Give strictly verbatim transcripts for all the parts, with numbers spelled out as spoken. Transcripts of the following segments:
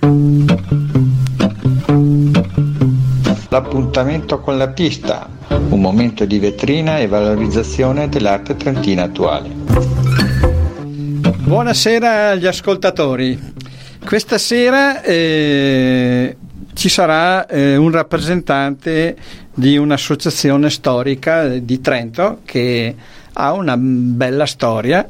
L'appuntamento con l'artista, un momento di vetrina e valorizzazione dell'arte trentina attuale. Buonasera agli ascoltatori. Questa sera eh, ci sarà eh, un rappresentante di un'associazione storica di Trento che ha una bella storia,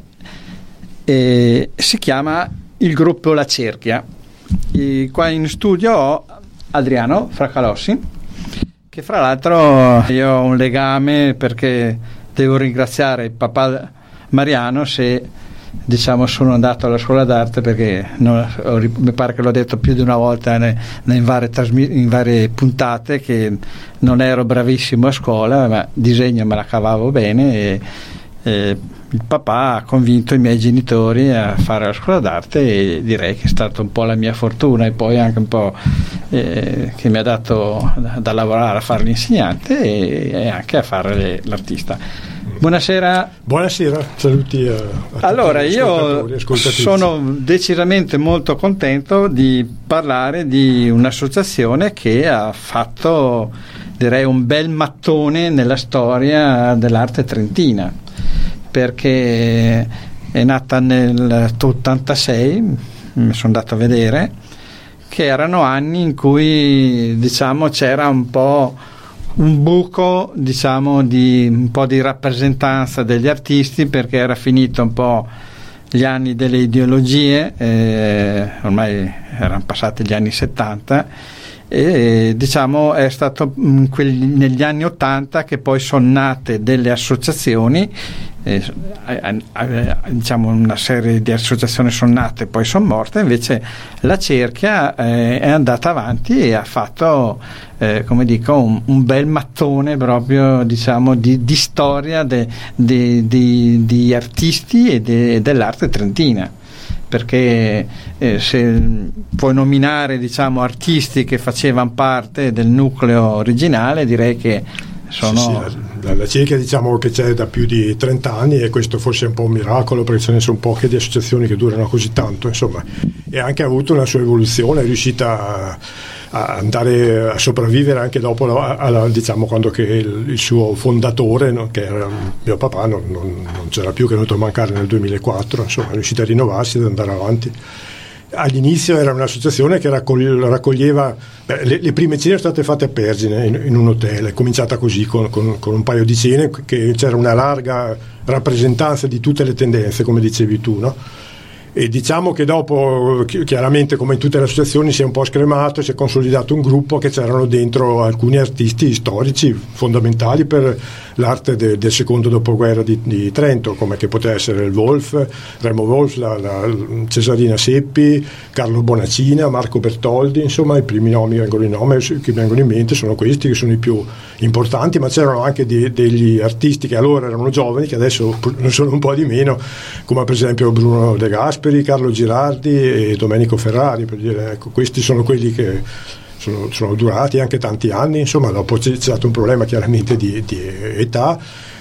eh, si chiama il gruppo La Cerchia. E qua in studio ho Adriano Fracalossi, che fra l'altro io ho un legame perché devo ringraziare il papà Mariano se diciamo sono andato alla scuola d'arte, perché non, mi pare che l'ho detto più di una volta ne, ne in, varie trasmi- in varie puntate che non ero bravissimo a scuola, ma disegno me la cavavo bene e, e il papà ha convinto i miei genitori a fare la scuola d'arte e direi che è stata un po' la mia fortuna e poi anche un po' eh, che mi ha dato da, da lavorare a fare l'insegnante e, e anche a fare le, l'artista. Buonasera. Buonasera, saluti a, a allora io sono decisamente molto contento di parlare di un'associazione che ha fatto direi un bel mattone nella storia dell'arte trentina, perché è nata nel ottantasei, mi sono andato a vedere, che erano anni in cui diciamo c'era un po' un buco, diciamo, di un po' di rappresentanza degli artisti, perché era finito un po' gli anni delle ideologie, eh, ormai erano passati gli anni settanta e diciamo è stato in quelli, negli anni ottanta che poi sono nate delle associazioni, eh, eh, eh, diciamo una serie di associazioni sono nate e poi sono morte, invece la Cerchia eh, è andata avanti e ha fatto eh, come dico un, un bel mattone proprio diciamo di, di storia de, de, de, di artisti e de, dell'arte trentina, perché eh, se puoi nominare diciamo artisti che facevano parte del nucleo originale, direi che sono sì, sì, la, la Cerchia diciamo che c'è da più di trenta anni e questo forse è un po' un miracolo, perché ce ne sono poche di associazioni che durano così tanto, insomma, e ha anche avuto una sua evoluzione, è riuscita a, a andare a sopravvivere anche dopo la, alla, diciamo quando che il, il suo fondatore, no, che era mio papà, non, non, non c'era più, che è venuto a mancare nel duemilaquattro, insomma è riuscita a rinnovarsi ed andare avanti. All'inizio era un'associazione che raccoglie, raccoglieva beh, le, le prime cene sono state fatte a Pergine in, in un hotel, è cominciata così con, con, con un paio di cene, che c'era una larga rappresentanza di tutte le tendenze, come dicevi tu, no? E diciamo che dopo chiaramente come in tutte le associazioni si è un po' scremato, si è consolidato un gruppo che c'erano dentro alcuni artisti storici fondamentali per l'arte de, del secondo dopoguerra di, di Trento, come che poteva essere il Wolf, Remo Wolf, la, la Cesarina Seppi, Carlo Bonacina, Marco Bertoldi, insomma i primi nomi che vengono in, nome, che vengono in mente sono questi, che sono i più importanti, ma c'erano anche di, degli artisti che allora erano giovani, che adesso non sono un po' di meno, come per esempio Bruno De Gasperi, Carlo Girardi e Domenico Ferrari, per dire, ecco, questi sono quelli che sono, sono durati anche tanti anni, insomma dopo c'è stato un problema chiaramente di, di età,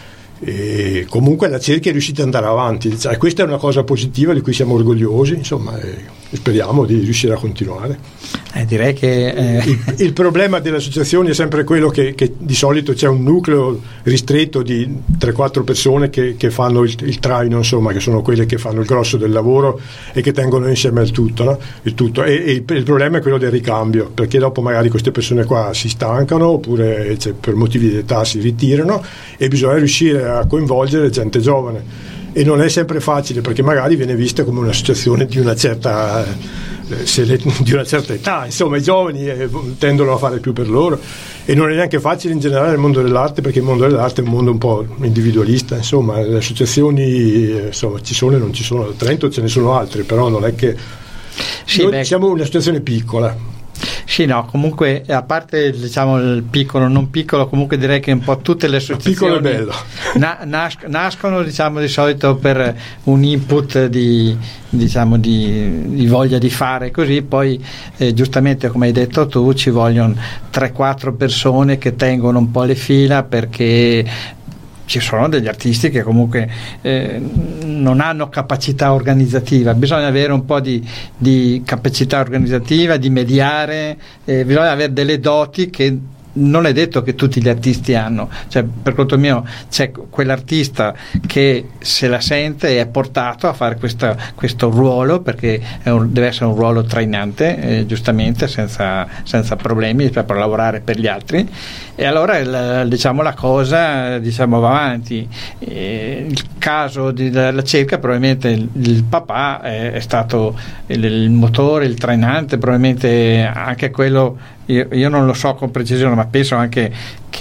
e comunque la Cerchia è riuscita ad andare avanti, cioè, questa è una cosa positiva di cui siamo orgogliosi, insomma, e speriamo di riuscire a continuare. Eh, direi che eh... il, il problema delle associazioni è sempre quello che, che di solito c'è un nucleo ristretto di tre quattro persone che, che fanno il, il traino, insomma, che sono quelle che fanno il grosso del lavoro e che tengono insieme il tutto, no? il tutto. E, e il, il problema è quello del ricambio, perché dopo magari queste persone qua si stancano oppure cioè, per motivi di età si ritirano e bisogna riuscire a coinvolgere gente giovane, e non è sempre facile perché magari viene vista come un'associazione di una certa eh, se le, di una certa età, insomma i giovani eh, tendono a fare più per loro, e non è neanche facile in generale nel mondo dell'arte, perché il mondo dell'arte è un mondo un po' individualista, insomma le associazioni eh, insomma ci sono e non ci sono, a Trento ce ne sono altre, però non è che sì, noi beh, siamo un'associazione piccola. Sì, no, comunque a parte diciamo il piccolo non piccolo, comunque direi che un po' tutte le associazioni piccolo è bello. Na, nas, nascono diciamo di solito per un input di diciamo di, di voglia di fare così, poi eh, giustamente come hai detto tu ci vogliono tre quattro persone che tengono un po' le fila, perché ci sono degli artisti che comunque eh, non hanno capacità organizzativa, bisogna avere un po' di, di capacità organizzativa, di mediare, eh, bisogna avere delle doti che non è detto che tutti gli artisti hanno, cioè, per conto mio c'è quell'artista che se la sente e è portato a fare questa, questo ruolo, perché è un, deve essere un ruolo trainante, eh, giustamente, senza, senza problemi per, per lavorare per gli altri, e allora il, diciamo la cosa diciamo va avanti. Eh, il caso di, della cerca, probabilmente il, il papà è, è stato il, il motore, il trainante, probabilmente anche quello. Io, io non lo so con precisione, ma penso anche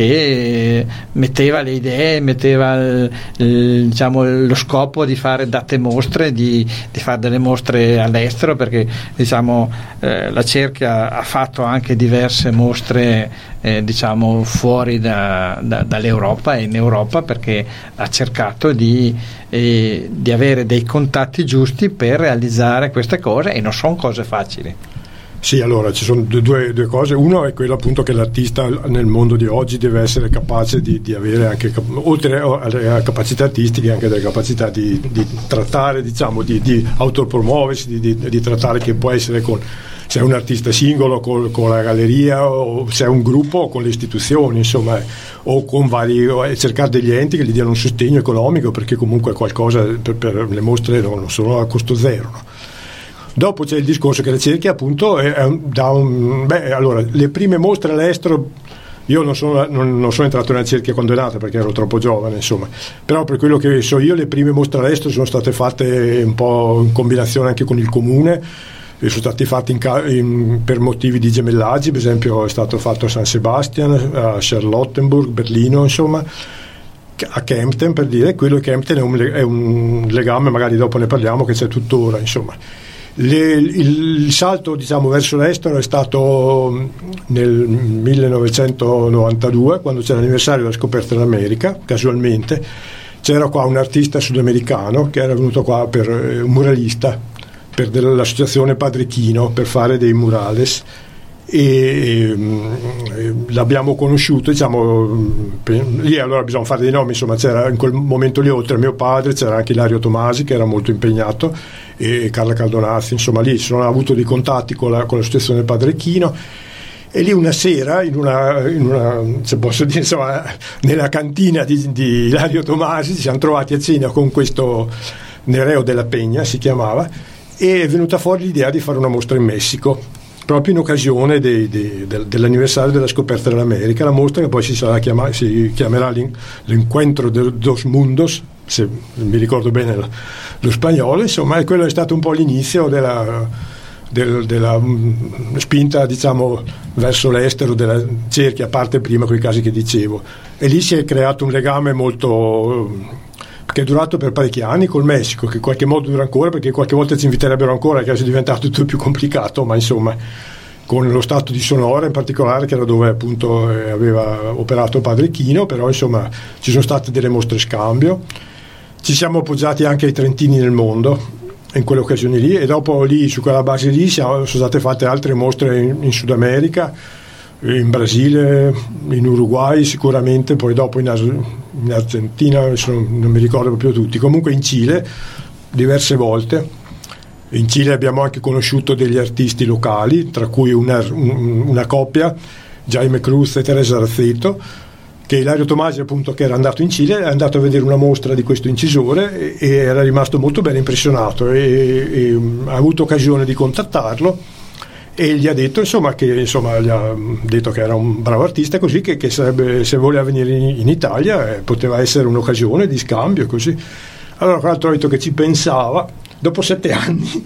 che metteva le idee, metteva il, il, diciamo, lo scopo di fare date mostre, di, di fare delle mostre all'estero, perché diciamo eh, la Cerchia ha fatto anche diverse mostre eh, diciamo fuori da, da, dall'Europa e in Europa, perché ha cercato di, eh, di avere dei contatti giusti per realizzare queste cose, e non sono cose facili. Sì, allora ci sono due, due cose. Uno è quello appunto che l'artista nel mondo di oggi deve essere capace di, di avere anche, oltre alle capacità artistiche, anche delle capacità di, di trattare, diciamo, di, di autopromuoversi, di, di, di trattare, che può essere con, se è un artista singolo con, con la galleria, o se è un gruppo o con le istituzioni, insomma, o con vari, o cercare degli enti che gli diano un sostegno economico, perché comunque qualcosa per, per le mostre non sono a costo zero, no? Dopo c'è il discorso che la Cerchia appunto è, è un, da un, beh, allora le prime mostre all'estero, io non sono, non, non sono entrato nella Cerchia quando è nata perché ero troppo giovane, insomma, però per quello che so io le prime mostre all'estero sono state fatte un po' in combinazione anche con il comune, e sono stati fatti in, in, per motivi di gemellaggi. Per esempio è stato fatto a San Sebastian, a Charlottenburg, Berlino, insomma, a Kempten, per dire. Quello Kempten è un, è un legame, magari dopo ne parliamo, che c'è tuttora, insomma. Le, il, il salto, diciamo, verso l'estero è stato nel millenovecentonovantadue, quando c'era l'anniversario della scoperta dell'America. Casualmente c'era qua un artista sudamericano che era venuto qua per un muralista per dell'associazione Padre Chino, per fare dei murales, e, e l'abbiamo conosciuto, diciamo, per, lì allora bisogna fare dei nomi, insomma, c'era in quel momento lì, oltre a mio padre, c'era anche Ilario Tomasi, che era molto impegnato, e Carla Caldonazzi, insomma, lì sono avuto dei contatti con, la, con l'associazione Padre Chino. E lì una sera, in una, in una se posso dire, insomma, nella cantina di, di Ilario Tomasi, ci siamo trovati a cena con questo Nereo della Peña, si chiamava, e è venuta fuori l'idea di fare una mostra in Messico, proprio in occasione dei, dei, del, dell'anniversario della scoperta dell'America. La mostra, che poi si, sarà chiama, si chiamerà l'Encuentro de dos Mundos, se mi ricordo bene lo, lo spagnolo, insomma, e quello è stato un po' l'inizio della, del, della um, spinta, diciamo, verso l'estero della Cerchia, a parte prima quei casi che dicevo. E lì si è creato un legame molto, che è durato per parecchi anni, col Messico, che in qualche modo dura ancora, perché qualche volta ci inviterebbero ancora, che è diventato tutto più complicato, ma insomma, con lo stato di Sonora in particolare, che era dove appunto eh, aveva operato Padre Chino. Però insomma ci sono state delle mostre scambio, ci siamo appoggiati anche ai trentini nel mondo in quelle occasioni lì, e dopo lì, su quella base lì, sono state fatte altre mostre in, in Sud America, in Brasile, in Uruguay sicuramente, poi dopo in, As- in Argentina, non mi ricordo proprio tutti, comunque in Cile diverse volte. In Cile abbiamo anche conosciuto degli artisti locali, tra cui una, un, una coppia, Jaime Cruz e Teresa Razzetto, che Ilario Tomasi, appunto, che era andato in Cile, è andato a vedere una mostra di questo incisore e, e era rimasto molto ben impressionato, e, e ha avuto occasione di contattarlo, e gli ha detto, insomma, che insomma gli ha detto che era un bravo artista, così che, che sarebbe, se voleva venire in, in Italia, eh, poteva essere un'occasione di scambio, così. Allora, tra l'altro, ha detto che ci pensava. Dopo sette anni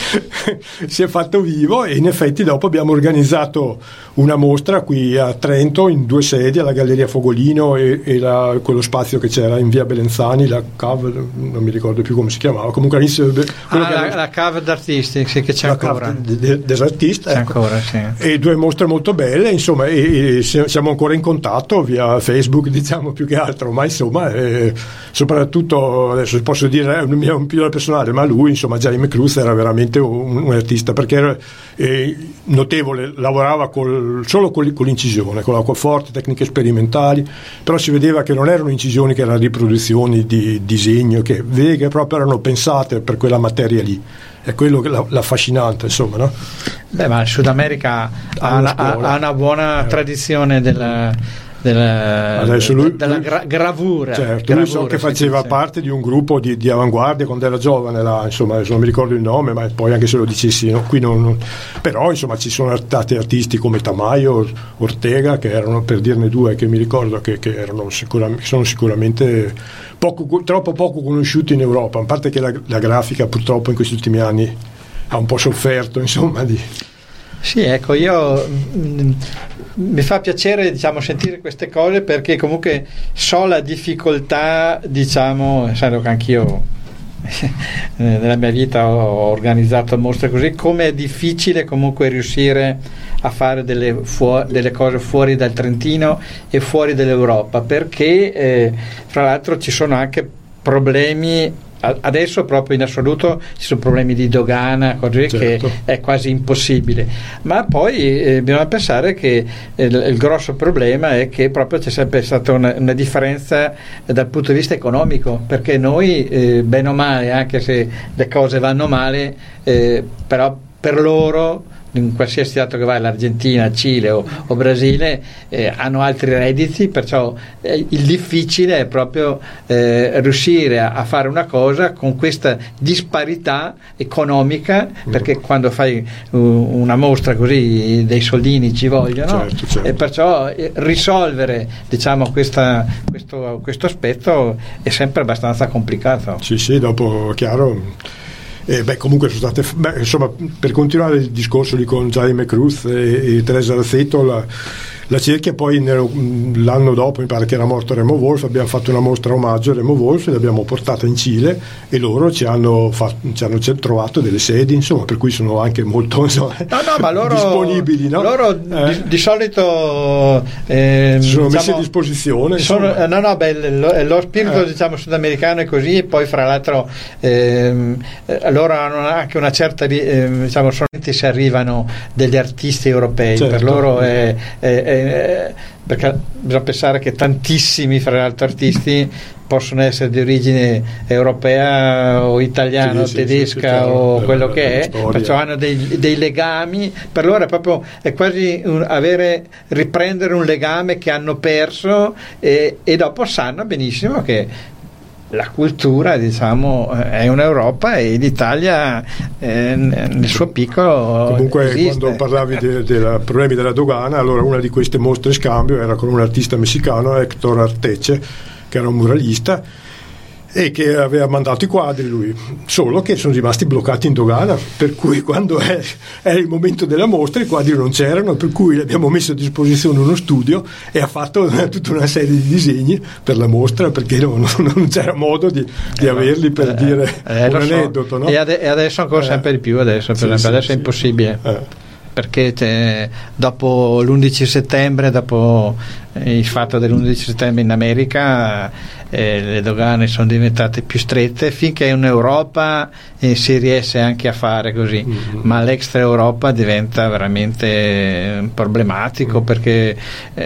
si è fatto vivo, e in effetti dopo abbiamo organizzato una mostra qui a Trento, in due sedi, alla Galleria Fogolino e, e la, quello spazio che c'era in via Belenzani, la cave, non mi ricordo più come si chiamava, comunque all'inizio ah, la, era, la cave d'artisti, sì, che c'è ancora, de, dell'artista, c'è ecco. Ancora, sì. E due mostre molto belle, insomma, e, e siamo ancora in contatto via Facebook, diciamo, più che altro, ma insomma, e soprattutto, adesso posso dire, è un mio un personale, ma lui lui, insomma, Jaime Cruz era veramente un, un artista, perché era eh, notevole, lavorava col, solo con, con l'incisione, con l'acquaforte, tecniche sperimentali, però si vedeva che non erano incisioni che erano riproduzioni di disegno, che, che proprio erano pensate per quella materia lì. È quello che l'affascinante, insomma, no? Beh, ma il Sud America ha, una, ha una buona eh. tradizione della, della, Adesso lui, della gra- gravura. Certo, gravura, lui so che faceva sì, parte di un gruppo di, di avanguardia quando era giovane, là, insomma, non mi ricordo il nome, ma poi anche se lo dicessi, no, qui non, non, però insomma ci sono stati artisti come Tamayo, Ortega, che erano, per dirne due che mi ricordo, che, che erano sicuramente, sono sicuramente poco, troppo poco conosciuti in Europa, a parte che la, la grafica purtroppo in questi ultimi anni ha un po' sofferto, insomma, di... Sì, ecco, io mh, mi fa piacere, diciamo, sentire queste cose, perché comunque so la difficoltà, diciamo, essendo che anch'io nella mia vita ho organizzato mostre così, come è difficile comunque riuscire a fare delle, fu- delle cose fuori dal Trentino e fuori dall'Europa, perché eh, fra l'altro ci sono anche problemi. Adesso proprio in assoluto ci sono problemi di dogana, così, certo, che è quasi impossibile, ma poi eh, bisogna pensare che eh, il, il grosso problema è che proprio c'è sempre stata una, una differenza dal punto di vista economico, perché noi eh, bene o male, anche se le cose vanno male, eh, però per loro, in qualsiasi stato che vai, l'Argentina, Cile o, o Brasile, eh, hanno altri redditi, perciò eh, il difficile è proprio eh, riuscire a, a fare una cosa con questa disparità economica, perché quando fai uh, una mostra così dei soldini ci vogliono, certo, certo. E perciò eh, risolvere, diciamo, questa, questo, questo aspetto è sempre abbastanza complicato. Sì, sì, dopo chiaro. Eh, beh, comunque sono state, beh, insomma, per continuare il discorso lì con Jaime Cruz e, e Teresa Razzetto, la, la cerchia poi l'anno dopo, mi pare che era morto Remo Wolf, abbiamo fatto una mostra omaggio a Remo Wolf e l'abbiamo portata in Cile e loro ci hanno, fatto, ci hanno trovato delle sedi, insomma, per cui sono anche molto, insomma, no, no, ma loro, disponibili, no? Loro eh? di, di solito eh, si sono diciamo, messi a disposizione, sono, no no beh, lo, lo spirito eh. diciamo sudamericano è così, e poi fra l'altro ehm, loro hanno anche una certa eh, diciamo, solamente si arrivano degli artisti europei, certo, per loro è, è, è perché bisogna pensare che tantissimi fra l'altro artisti possono essere di origine europea o italiana, sì, o tedesca, sì, sì, chiaro, o quello che è, storia. Perciò hanno dei, dei legami, per loro è proprio è quasi un, avere riprendere un legame che hanno perso, e, e dopo sanno benissimo che la cultura, diciamo, è un'Europa e l'Italia eh, nel suo piccolo comunque esiste. Quando parlavi dei de problemi della dogana, allora una di queste mostre scambio era con un artista messicano, Héctor Arteche, che era un muralista e che aveva mandato i quadri lui, solo che sono rimasti bloccati in dogana, per cui quando è, è il momento della mostra i quadri non c'erano, per cui abbiamo messo a disposizione uno studio e ha fatto tutta una serie di disegni per la mostra, perché non, non c'era modo di, di eh, averli per eh, dire eh, un aneddoto, so. No? E, ade- e adesso ancora eh. sempre di più, adesso per sì, esempio, sì, adesso sì, è impossibile eh. perché dopo l'undici settembre, dopo il fatto dell'undici settembre in America, eh, le dogane sono diventate più strette, finché in Europa eh, si riesce anche a fare così, mm-hmm. ma l'extra Europa diventa veramente problematico, mm-hmm. perché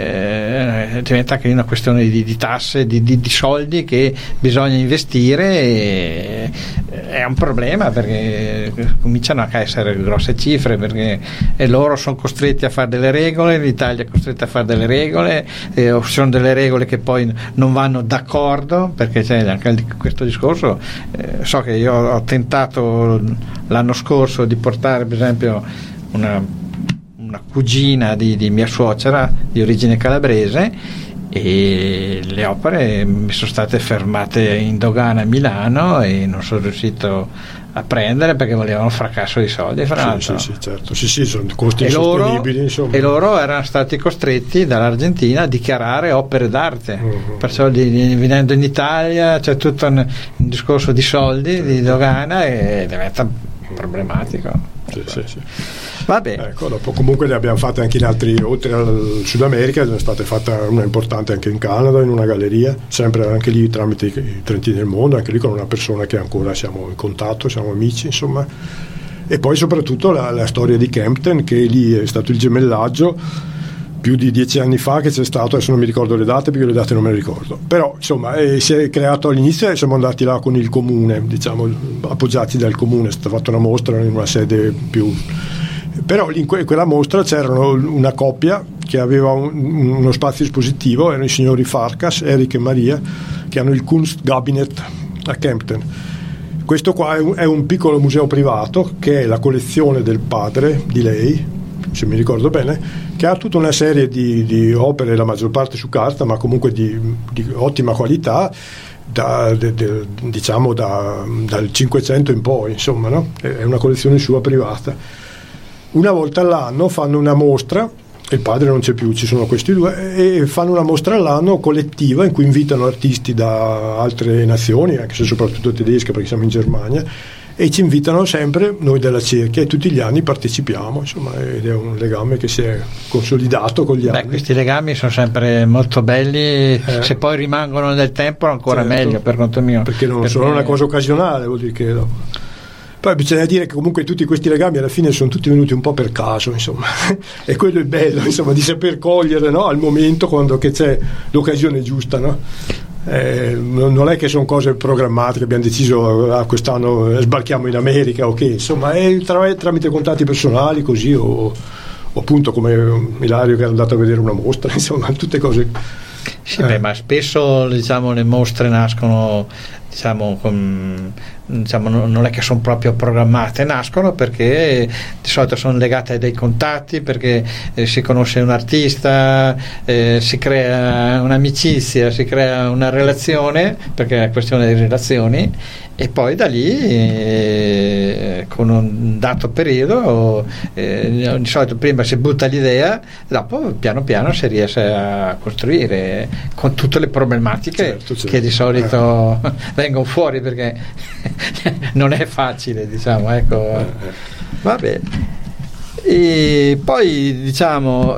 eh, diventa anche una questione di, di tasse, di, di, di soldi che bisogna investire, e è un problema, perché cominciano a essere grosse cifre, perché e loro sono costretti a fare delle regole, l'Italia è costretta a fare delle regole, eh, o sono delle regole che poi non vanno d'accordo, perché c'è anche questo discorso. Eh, so che io ho tentato l'anno scorso di portare per esempio una, una cugina di, di mia suocera di origine calabrese, e le opere mi sono state fermate in dogana a Milano e non sono riuscito a prendere perché volevano un fracasso di soldi, fra sì, sì, sì, certo. Sì, sì, sono costi e insostenibili, loro, insomma. E loro erano stati costretti dall'Argentina a dichiarare opere d'arte, uh-huh. perciò di, di, venendo in Italia c'è tutto un, un discorso di soldi, di dogana, e diventa problematico. Sì, sì, sì. Vabbè. Ecco, dopo comunque le abbiamo fatte anche in altri, oltre al Sud America, ne è stata fatta una importante anche in Canada, in una galleria, sempre anche lì tramite i Trentini del Mondo, anche lì con una persona che ancora siamo in contatto, siamo amici, insomma. E poi soprattutto la, la storia di Kempten, che lì è stato il gemellaggio più di dieci anni fa che c'è stato, adesso non mi ricordo le date perché le date non me le ricordo, però insomma eh, si è creato all'inizio e siamo andati là con il comune, diciamo appoggiati dal comune, è stata fatta una mostra in una sede più, però in que- quella mostra c'erano una coppia che aveva un, uno spazio espositivo, erano i signori Farkas, Eric e Maria, che hanno il Kunstgabinet a Kempten. Questo qua è un, è un piccolo museo privato che è la collezione del padre di lei, se mi ricordo bene, che ha tutta una serie di, di opere, la maggior parte su carta, ma comunque di, di ottima qualità, da, de, de, diciamo da, dal Cinquecento in poi, insomma, no? È una collezione sua privata. Una volta all'anno fanno una mostra, il padre non c'è più, ci sono questi due, e fanno una mostra all'anno collettiva in cui invitano artisti da altre nazioni, anche se soprattutto tedesche perché siamo in Germania, e ci invitano sempre noi della Cerchia e tutti gli anni partecipiamo, insomma, ed è un legame che si è consolidato con gli Beh, anni. questi legami sono sempre molto belli, eh, se poi rimangono nel tempo ancora certo, meglio per conto mio, perché non perché... sono una cosa occasionale, vuol dire che dopo. Poi bisogna dire che comunque tutti questi legami alla fine sono tutti venuti un po' per caso, insomma, e quello è bello, insomma, di saper cogliere, no, al momento quando che c'è l'occasione giusta, no? Eh, non è che sono cose programmate che abbiamo deciso ah, quest'anno sbarchiamo in America o okay, che insomma è tra, tramite contatti personali così o, o appunto come Ilario che è andato a vedere una mostra, insomma tutte cose. Sì, eh. beh, ma spesso diciamo le mostre nascono diciamo con, diciamo non è che sono proprio programmate, nascono perché di solito sono legate a dei contatti, perché eh, si conosce un artista, eh, si crea un'amicizia, si crea una relazione, perché è questione di relazioni, e poi da lì eh, con un dato periodo eh, di solito prima si butta l'idea, dopo piano piano si riesce a costruire con tutte le problematiche certo, certo. che di solito eh. vengono fuori, perché non è facile, diciamo, ecco. Vabbè. E poi diciamo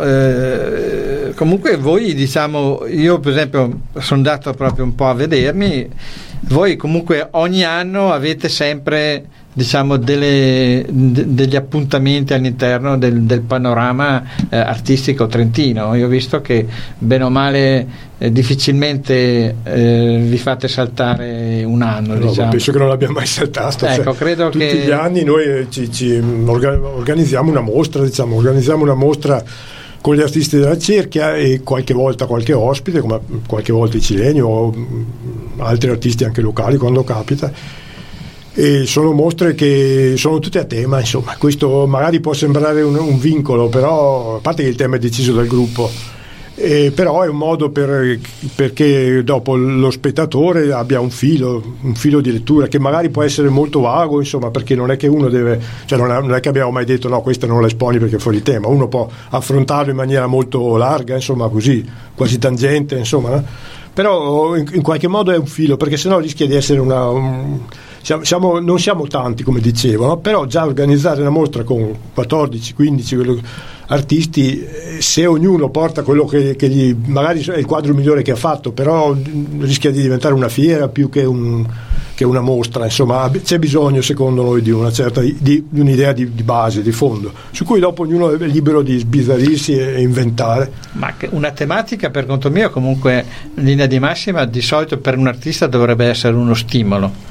eh, comunque voi, diciamo, io per esempio sono andato proprio un po' a vedermi, voi comunque ogni anno avete sempre diciamo delle, de, degli appuntamenti all'interno del, del panorama eh, artistico trentino. Io ho visto che bene o male eh, difficilmente eh, vi fate saltare un anno, no, diciamo. Penso che non l'abbiamo mai saltato, ecco, cioè, credo tutti che... gli anni noi ci, ci organizziamo una mostra, diciamo, organizziamo una mostra con gli artisti della Cerchia e qualche volta qualche ospite, come qualche volta i cileni o altri artisti anche locali quando capita, e sono mostre che sono tutte a tema, insomma. Questo magari può sembrare un, un vincolo, però a parte che il tema è deciso dal gruppo, eh, però è un modo per, perché dopo lo spettatore abbia un filo un filo di lettura che magari può essere molto vago, insomma, perché non è che uno deve, cioè non è, non è che abbiamo mai detto no, questa non la esponi perché è fuori tema, uno può affrontarlo in maniera molto larga, insomma, così quasi tangente, insomma, no? Però in, in qualche modo è un filo, perché sennò rischia di essere una un, siamo, siamo, non siamo tanti come dicevo, no? Però già organizzare una mostra con quattordici quindici artisti, se ognuno porta quello che, che gli magari è il quadro migliore che ha fatto, però rischia di diventare una fiera più che, un, che una mostra, insomma c'è bisogno secondo noi di una certa di, di un'idea di, di base, di fondo, su cui dopo ognuno è libero di sbizzarrirsi e inventare. Ma una tematica per conto mio comunque in linea di massima di solito per un artista dovrebbe essere uno stimolo,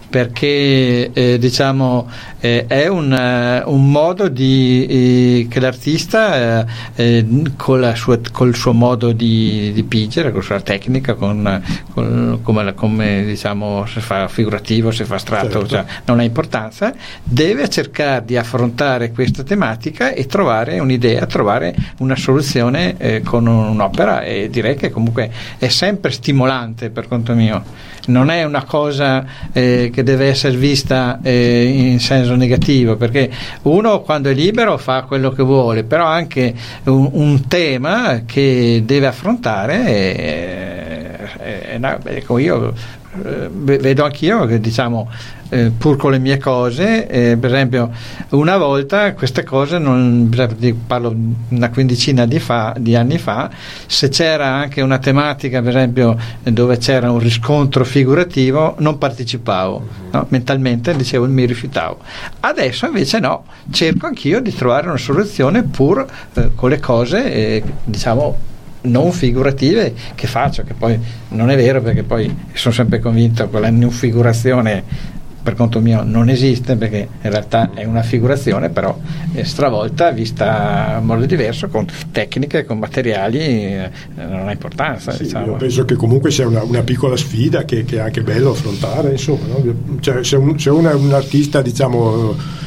perché eh, diciamo eh, è un, uh, un modo di eh, che l'artista eh, con la sua, col suo modo di dipingere, con la sua tecnica, con, con come, come diciamo se fa figurativo, se fa astratto, certo. Cioè, non ha importanza, deve cercare di affrontare questa tematica e trovare un'idea, trovare una soluzione eh, con un'opera, e direi che comunque è sempre stimolante per conto mio, non è una cosa eh, che deve essere vista eh, in senso negativo, perché uno quando è libero fa quello che vuole, però anche un, un tema che deve affrontare è, è, è, ecco, io eh, vedo anch'io che diciamo eh, pur con le mie cose, eh, per esempio una volta queste cose non, parlo una quindicina di, fa, di anni fa, se c'era anche una tematica per esempio dove c'era un riscontro figurativo non partecipavo, no? Mentalmente dicevo, mi rifiutavo. Adesso invece no, cerco anch'io di trovare una soluzione pur eh, con le cose eh, diciamo non figurative che faccio, che poi non è vero, perché poi sono sempre convinto che la non figurazione per conto mio non esiste, perché in realtà è una figurazione però è stravolta, vista in modo diverso, con tecniche, con materiali, eh, non ha importanza. Sì, diciamo. Io penso che comunque sia una, una piccola sfida che, che è anche bello affrontare, insomma, no? Cioè, se, un, se uno è un artista diciamo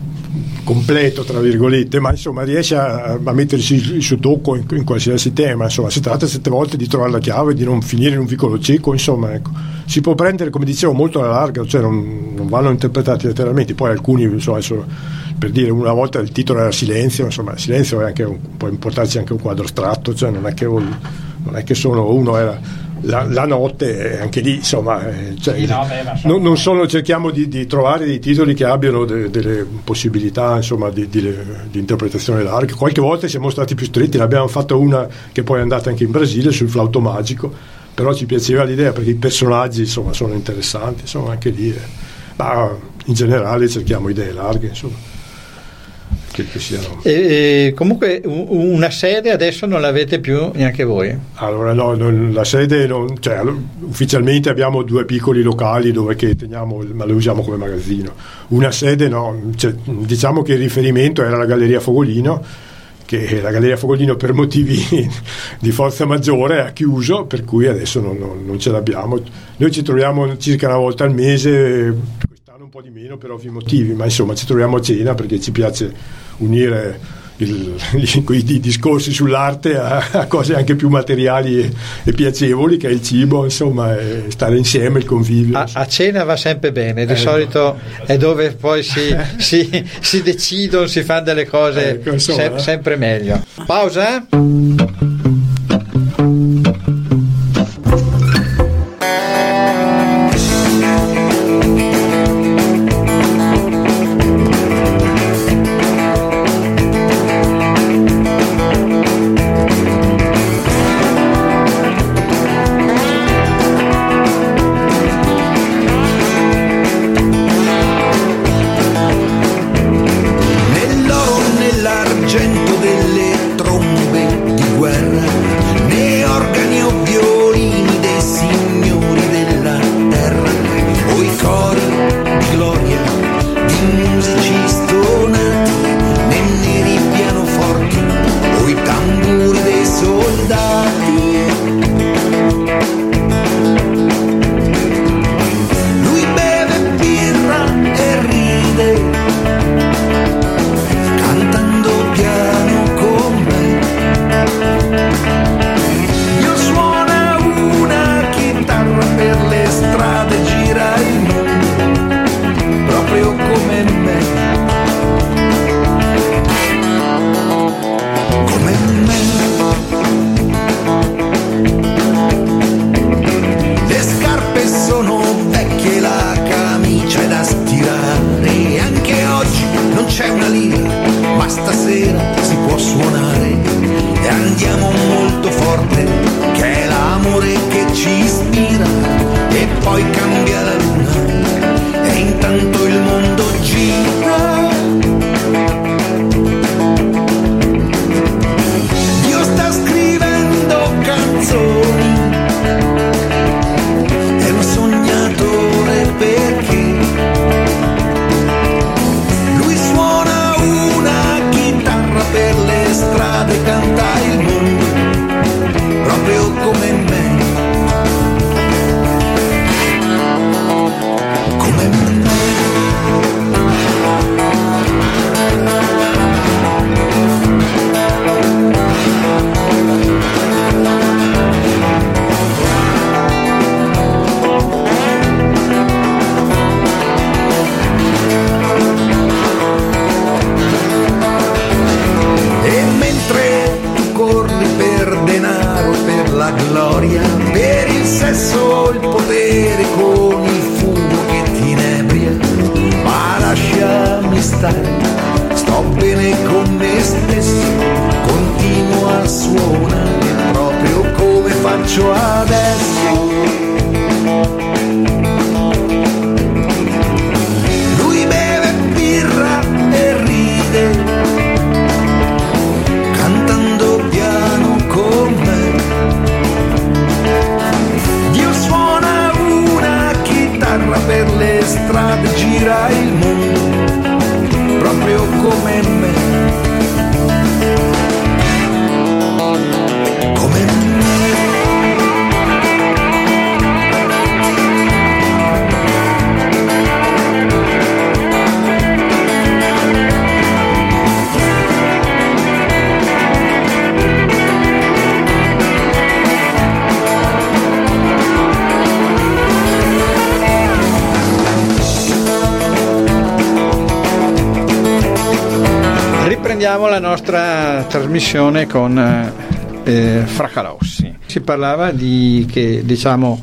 completo tra virgolette, ma insomma riesce a, a mettersi il suo tocco in, in qualsiasi tema, insomma si tratta sette volte di trovare la chiave, di non finire in un vicolo cieco, insomma, ecco. Si può prendere, come dicevo, molto alla larga, cioè non, non vanno interpretati letteralmente, poi alcuni, insomma, adesso, per dire, una volta il titolo era Silenzio, insomma il silenzio è anche un, può importarci anche un quadro astratto, cioè non è che, non è che sono uno era La, la notte, anche lì insomma, eh, cioè, sì, no, beh, non, non solo cerchiamo di, di trovare dei titoli che abbiano de, delle possibilità insomma di, di, di interpretazione larga. Qualche volta siamo stati più stretti, ne abbiamo fatto una che poi è andata anche in Brasile sul flauto magico, però ci piaceva l'idea perché i personaggi insomma sono interessanti, insomma anche lì eh. Ma in generale cerchiamo idee larghe, insomma. Che, che siano. E, e comunque una sede adesso non l'avete più neanche voi? Allora no, non, la sede non, cioè, ufficialmente abbiamo due piccoli locali dove che teniamo, ma le usiamo come magazzino. Una sede no, cioè, diciamo che il riferimento era la Galleria Fogolino, che la Galleria Fogolino per motivi di forza maggiore ha chiuso, per cui adesso non, non, non ce l'abbiamo. Noi ci troviamo circa una volta al mese, quest'anno un po' di meno per ovvi motivi, ma insomma ci troviamo a cena perché ci piace unire il, i discorsi sull'arte a, a cose anche più materiali e, e piacevoli, che è il cibo, insomma, e stare insieme, il convivio. A, a cena va sempre bene, di eh, solito no. È dove poi si, si, si decidono, si fanno delle cose ecco, insomma, se, eh. sempre meglio. Pausa? faccio adesso. Lui beve birra e ride, cantando piano con me. Dio suona una chitarra per le strade, gira il mondo proprio come me. Riprendiamo la nostra trasmissione con eh, Fracalossi. Si parlava di che, diciamo,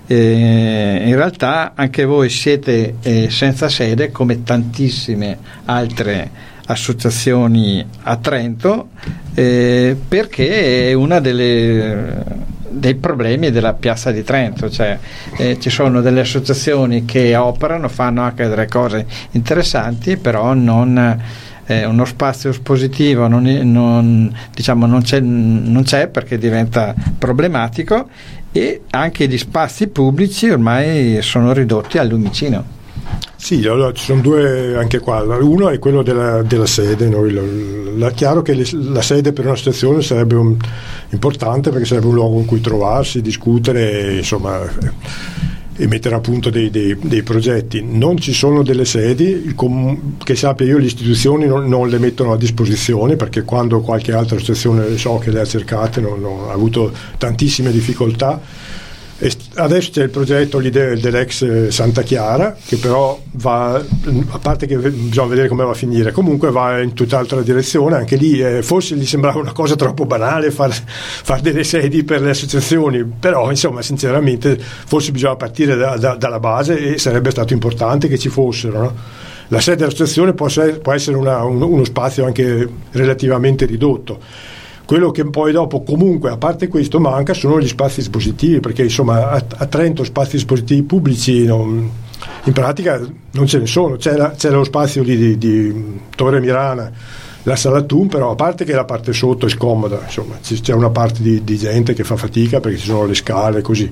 eh, in realtà anche voi siete eh, senza sede come tantissime altre associazioni a Trento, eh, perché è una delle dei problemi della piazza di Trento, cioè eh, ci sono delle associazioni che operano, fanno anche delle cose interessanti, però non eh, uno spazio espositivo non, non, diciamo, non, c'è, non c'è perché diventa problematico, e anche gli spazi pubblici ormai sono ridotti al lumicino. Sì, allora, ci sono due anche qua. Uno è quello della, della sede. Noi, la, la, chiaro che le, la sede per un'associazione sarebbe un, importante, perché sarebbe un luogo in cui trovarsi, discutere, insomma, e mettere a punto dei, dei, dei progetti. Non ci sono delle sedi, com, che sappia io, le istituzioni non, non le mettono a disposizione, perché quando qualche altra associazione so che le ha cercate non, non ha avuto tantissime difficoltà. E adesso c'è il progetto, l'idea dell'ex Santa Chiara, che però va, a parte che bisogna vedere come va a finire, comunque va in tutt'altra direzione. Anche lì eh, forse gli sembrava una cosa troppo banale far, far delle sedi per le associazioni, però insomma sinceramente forse bisogna partire da, da, dalla base, e sarebbe stato importante che ci fossero, no? La sede dell'associazione può essere, può essere una, un, uno spazio anche relativamente ridotto. Quello che poi dopo comunque, a parte questo, manca sono gli spazi espositivi, perché insomma a, a Trento spazi espositivi pubblici non, in pratica non ce ne sono. C'è, la, c'è lo spazio lì di, di Torre Mirana, la Sala Thun, però a parte che la parte sotto è scomoda, insomma c'è una parte di, di gente che fa fatica perché ci sono le scale, così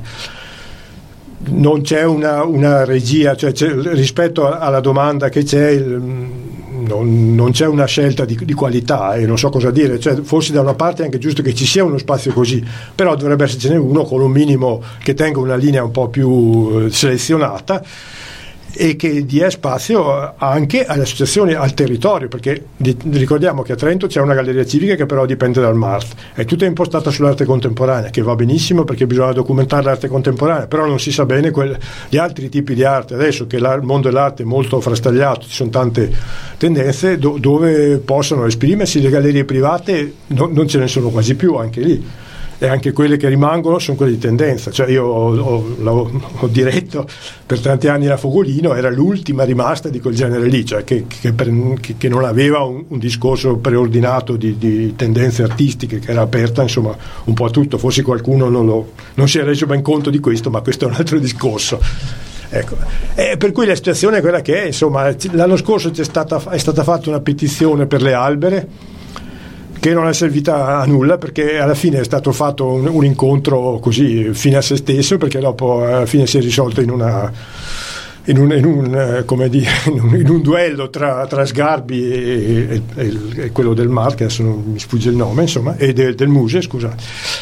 non c'è una, una regia, cioè c'è, rispetto alla domanda che c'è il, Non, non c'è una scelta di, di qualità, e non so cosa dire, cioè, forse da una parte è anche giusto che ci sia uno spazio così, però dovrebbe essercene uno con un minimo che tenga una linea un po' più selezionata e che dia spazio anche alle associazioni, al territorio, perché di, ricordiamo che a Trento c'è una galleria civica che però dipende dal M A R T, è tutta impostata sull'arte contemporanea, che va benissimo perché bisogna documentare l'arte contemporanea, però non si sa bene quel, gli altri tipi di arte. Adesso che il mondo dell'arte è molto frastagliato, ci sono tante tendenze do, dove possono esprimersi le gallerie private, no, non ce ne sono quasi più anche lì, e anche quelle che rimangono sono quelle di tendenza. Cioè io ho, ho, ho diretto per tanti anni la Fogolino, era l'ultima rimasta di quel genere lì, cioè che, che, per, che, che non aveva un, un discorso preordinato di, di tendenze artistiche, che era aperta insomma un po' a tutto. Forse qualcuno non, lo, non si è reso ben conto di questo, ma questo è un altro discorso. Ecco. E per cui la situazione è quella che è, insomma. L'anno scorso c'è stata, è stata fatta una petizione per le albere che non è servita a nulla, perché alla fine è stato fatto un, un incontro così fine a se stesso, perché dopo alla fine si è risolto in una in un, in un, come dire, in un, in un duello tra, tra Sgarbi e, e, e, e quello del M A R, che adesso non mi sfugge il nome, insomma, e del, del Muse, scusate.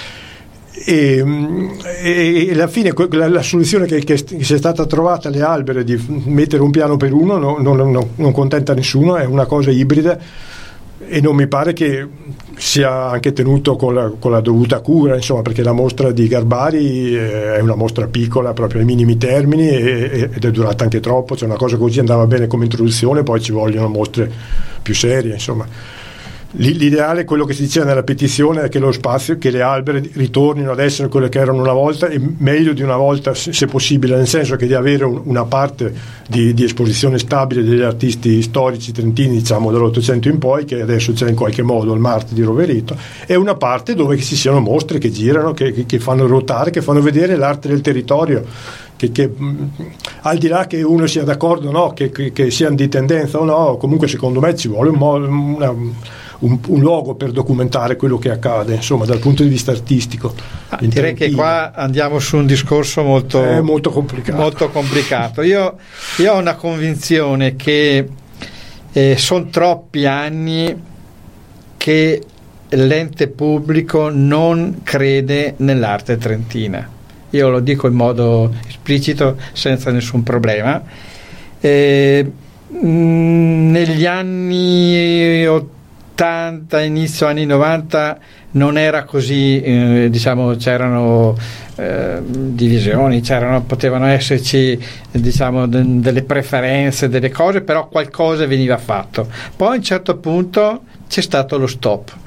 E, e, e alla fine la, la soluzione che, che, che sia stata trovata alle albere di mettere un piano per uno non, non, non, non contenta nessuno, è una cosa ibrida, e non mi pare che sia anche tenuto con la, con la dovuta cura, insomma, perché la mostra di Garbari è una mostra piccola, proprio ai minimi termini, e, ed è durata anche troppo. Cioè una cosa così andava bene come introduzione, poi ci vogliono mostre più serie, insomma. l'ideale, quello che si diceva nella petizione, è che lo spazio, che le alberi ritornino ad essere quelle che erano una volta, e meglio di una volta se possibile, nel senso che di avere un, una parte di, di esposizione stabile degli artisti storici trentini, diciamo dall'Ottocento in poi, che adesso c'è in qualche modo il Marte di Rovereto, e una parte dove ci siano mostre che girano, che, che, che fanno ruotare, che fanno vedere l'arte del territorio. Che, che mh, al di là che uno sia d'accordo o no, che, che, che siano di tendenza o no, comunque secondo me ci vuole un, una, un, un luogo per documentare quello che accade, insomma, dal punto di vista artistico. Ah, direi che qua andiamo su un discorso molto, è molto complicato. Molto complicato. Io, io ho una convinzione che eh, sono troppi anni che l'ente pubblico non crede nell'arte trentina. Io lo dico in modo esplicito, senza nessun problema. Eh, mh, negli anni ottanta, inizio anni novanta, non era così, eh, diciamo, c'erano eh, divisioni, c'erano, potevano esserci, diciamo, de- delle preferenze, delle cose, però qualcosa veniva fatto. Poi a un certo punto c'è stato lo stop.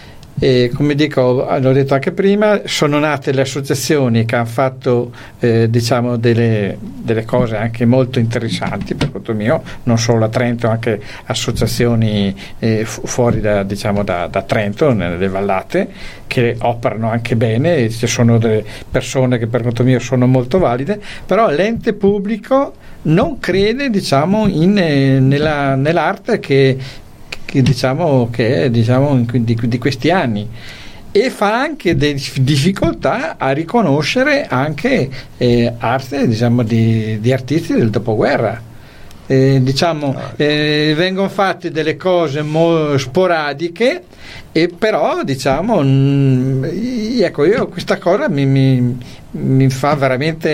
E come dico, l'ho detto anche prima, sono nate le associazioni che hanno fatto eh, diciamo delle, delle cose anche molto interessanti per conto mio, non solo a Trento, anche associazioni eh, fu- fuori da, diciamo, da, da Trento, nelle vallate, che operano anche bene, e ci sono delle persone che per conto mio sono molto valide, però l'ente pubblico non crede, diciamo, in, eh, nella, nell'arte che Che diciamo che diciamo di, di questi anni, e fa anche delle difficoltà a riconoscere anche eh, arte, diciamo, di, di artisti del dopoguerra. Eh, diciamo eh, vengono fatte delle cose mo- sporadiche, e però diciamo mh, ecco, io questa cosa mi, mi, mi fa veramente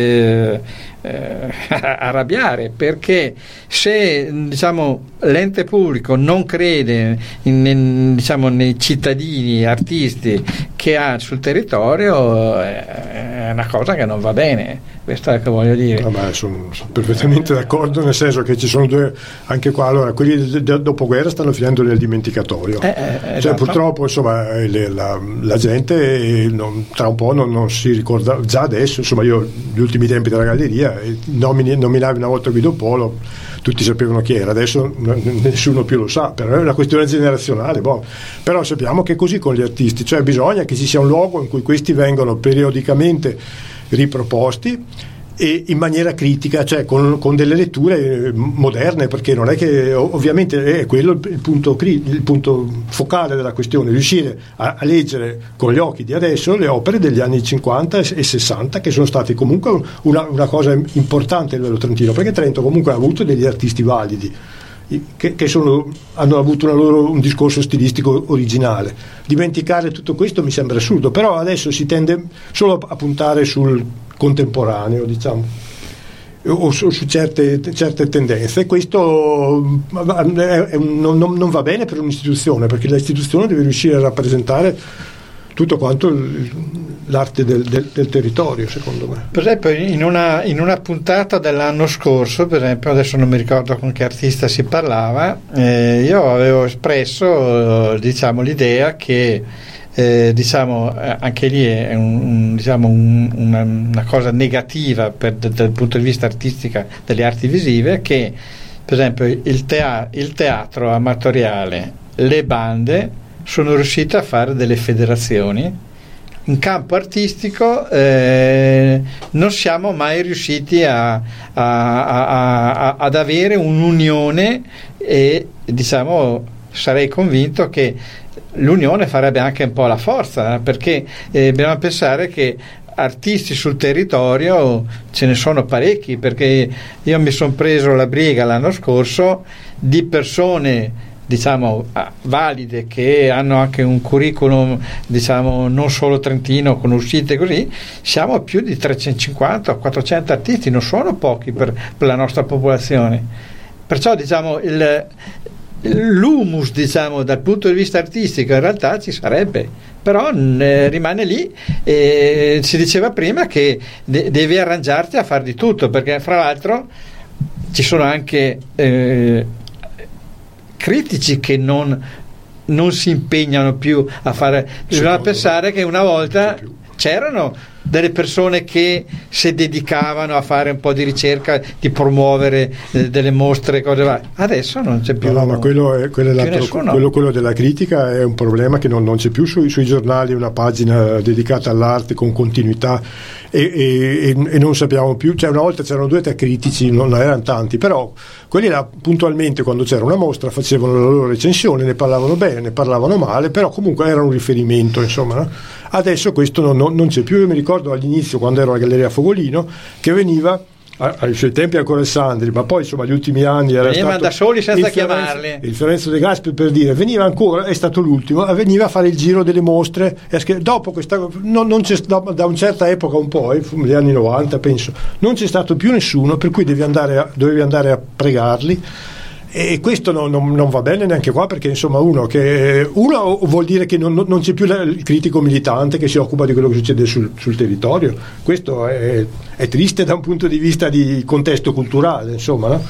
eh, eh, arrabbiare, perché se, diciamo, l'ente pubblico non crede in, in, diciamo, nei cittadini artisti che ha sul territorio, è una cosa che non va bene. Questo è che voglio dire. Vabbè, sono, sono perfettamente d'accordo, nel senso che ci sono due, anche qua, allora, quelli del dopoguerra stanno finendo nel dimenticatoio. Eh, eh, esatto. Cioè, purtroppo, insomma, le, la, la gente non, tra un po' non, non si ricorda, già adesso, insomma, io gli ultimi tempi della galleria nomini, nominavi una volta Guido Polo, tutti sapevano chi era, adesso nessuno più lo sa, però è una questione generazionale. Boh. Però sappiamo che è così con gli artisti, cioè bisogna che ci sia un luogo in cui questi vengono periodicamente riproposti, e in maniera critica, cioè con, con delle letture moderne, perché non è che, ovviamente è quello il punto, il punto focale della questione, riuscire a, a leggere con gli occhi di adesso le opere degli anni cinquanta e sessanta, che sono state comunque una, una cosa importante a livello trentino, perché Trento comunque ha avuto degli artisti validi che, che sono, hanno avuto una loro, un discorso stilistico originale. Dimenticare tutto questo mi sembra assurdo, però adesso si tende solo a puntare sul contemporaneo, diciamo, o su, su certe, certe tendenze, e questo è, è un, non, non va bene per un'istituzione, perché l'istituzione deve riuscire a rappresentare tutto quanto l'arte del, del, del territorio, secondo me. Per esempio, in una, in una puntata dell'anno scorso, per esempio, adesso non mi ricordo con che artista si parlava, eh, io avevo espresso, diciamo, l'idea che Eh, diciamo anche lì è un, un, diciamo un, una, una cosa negativa per, dal, dal punto di vista artistico delle arti visive, che per esempio il, tea, il teatro amatoriale, le bande sono riuscite a fare delle federazioni. In campo artistico eh, non siamo mai riusciti a, a, a, a, ad avere un'unione, e diciamo sarei convinto che l'unione farebbe anche un po' la forza, perché eh, dobbiamo pensare che artisti sul territorio ce ne sono parecchi, perché io mi sono preso la briga l'anno scorso di persone, diciamo, valide, che hanno anche un curriculum, diciamo, non solo trentino, con uscite così. Siamo più di trecentocinquanta o quattrocento artisti, non sono pochi per, per la nostra popolazione, perciò diciamo il l'humus, diciamo, dal punto di vista artistico in realtà ci sarebbe, però eh, rimane lì, e si diceva prima che de- devi arrangiarti a far di tutto, perché fra l'altro ci sono anche eh, critici che non non si impegnano più a fare. Bisogna pensare che una volta c'erano delle persone che si dedicavano a fare un po' di ricerca, di promuovere eh, delle mostre, cose varie. Adesso non c'è più. No, no, ma quello, è, quello, è nessuno. quello, quello della critica è un problema che non, non c'è più sui, sui giornali una pagina dedicata all'arte con continuità e, e, e non sappiamo più. Cioè, una volta c'erano due o tre critici, non erano tanti, però quelli là puntualmente quando c'era una mostra facevano la loro recensione, ne parlavano bene, ne parlavano male, però comunque era un riferimento, insomma, no? Adesso questo non, non, non c'è più. Io mi ricordo all'inizio, quando ero alla Galleria Fogolino, che veniva ai suoi tempi ancora Sandri, ma poi insomma gli ultimi anni era veniva stato da soli senza il chiamarli Fiorenzo, il Fiorenzo De Gasperi, per dire, veniva ancora, è stato l'ultimo, veniva a fare il giro delle mostre e dopo questa non, non c'è, da, da una certa epoca un po', negli anni novanta penso, non c'è stato più nessuno, per cui devi andare a, dovevi andare a pregarli. E questo non, non, non va bene neanche qua, perché insomma uno che uno vuol dire che non, non c'è più il critico militante che si occupa di quello che succede sul, sul territorio. Questo è, è triste da un punto di vista di contesto culturale, insomma, no?